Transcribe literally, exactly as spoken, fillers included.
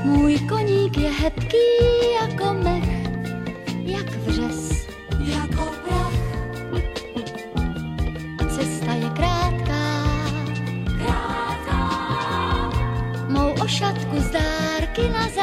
Můj koník je hebký jako mech, jak vřes, jako prach. Cesta je krátká, krátká. Mou ošatku z dárky na